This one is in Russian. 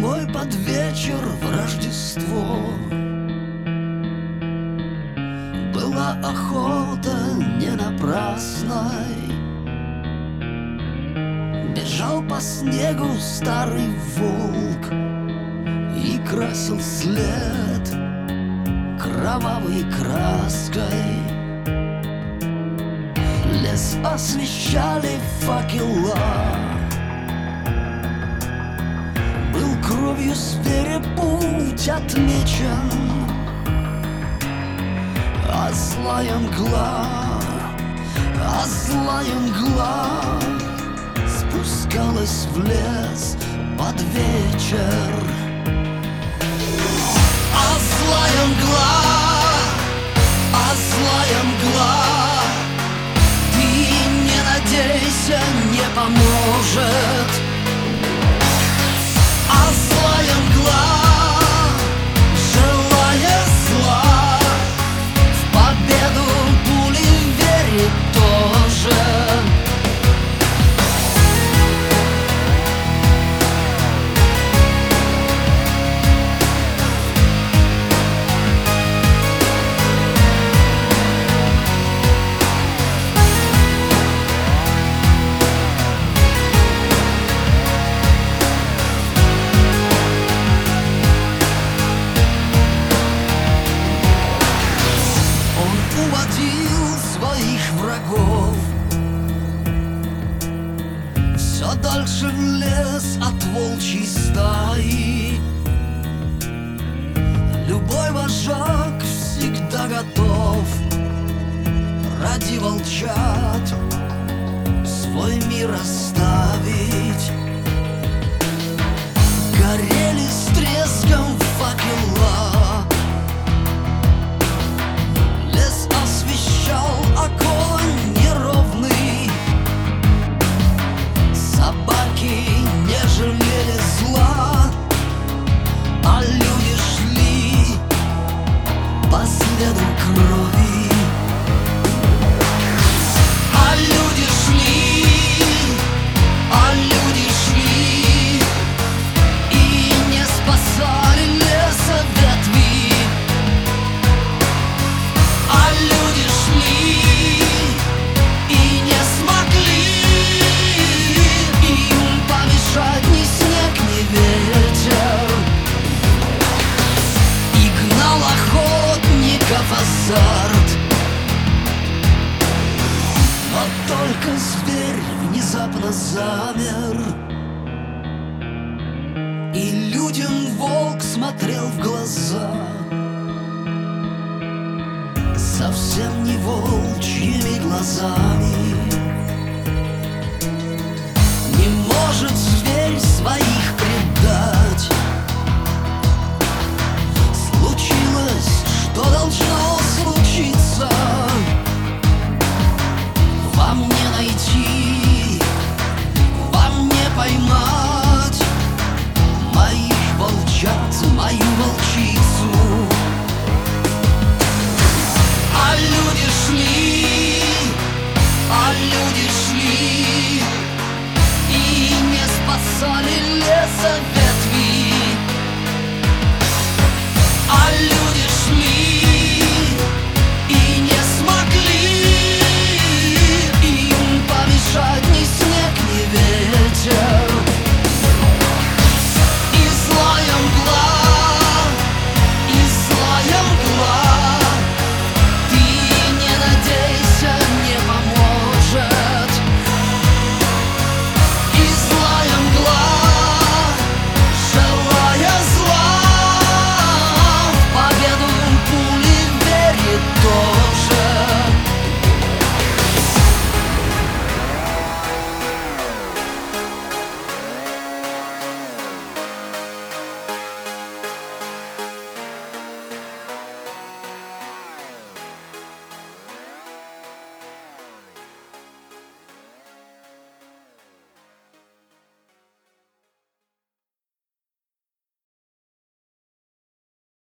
Зимой под вечер в Рождество была охота не напрасной. Бежал по снегу старый волк и красил след кровавой краской. Лес освещали факела, был кровью зверя путь отмечен, а злая мгла спускалась в лес под вечер. А злая мгла, ты не надейся, не поможет. А злая мгла, желая зла, в победу пули верит тоже. Уводил своих врагов все дальше в лес от волчьей стаи. Любой вожак всегда готов ради волчат свой мир оставить. Горели с треском факела, лес освещал огонь неровный. Собаки не жалели зла, а люди шли по следу крови. А люди шли и не спасали леса ветви. А люди шли и не смогли им помешать ни снег, ни ветер. И гнал охотников азарт. Но только зверь внезапно замер, и людям волк смотрел в глаза совсем не волчьими глазами. Не может